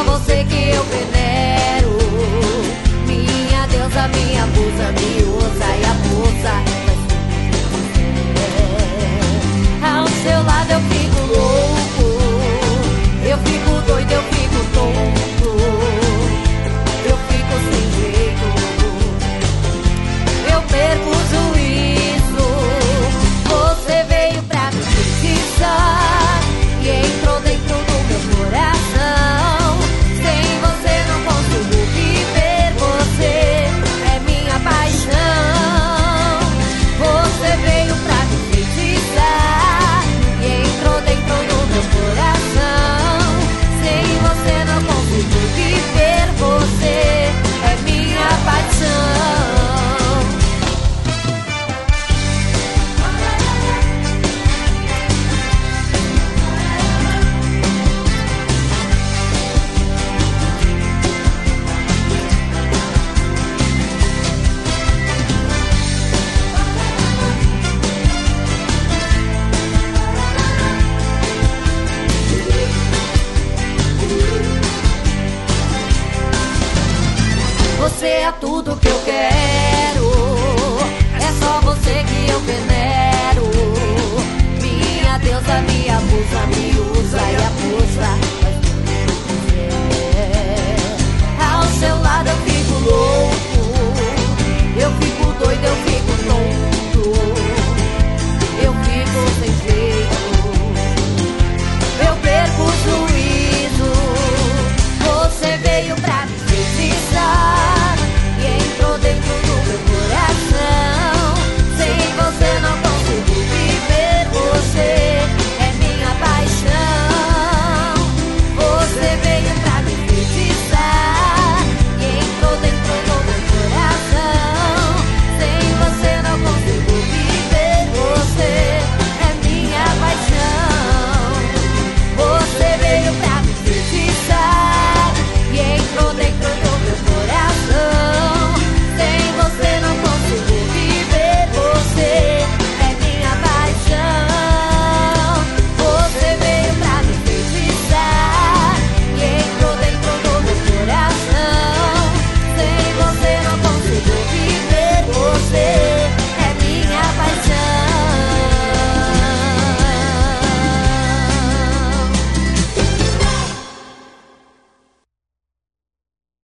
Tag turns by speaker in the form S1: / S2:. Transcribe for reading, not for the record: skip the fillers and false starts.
S1: só você que eu venero. Minha deusa, minha musa, me usa e abusa. Ao seu lado eu fico louco, eu fico doido, eu fico tonto, eu fico sem jeito, eu perco o juízo. Você veio pra me conquistar e entrou dentro do meu coração. Sem você não consigo viver, você é minha paixão. Você veio pra me conquistar e entrou dentro do meu coração. Sem você não consigo viver, você é minha paixão. Você é tudo que eu quero, é só você que eu venero. Minha deusa, minha musa, me usa e abusa.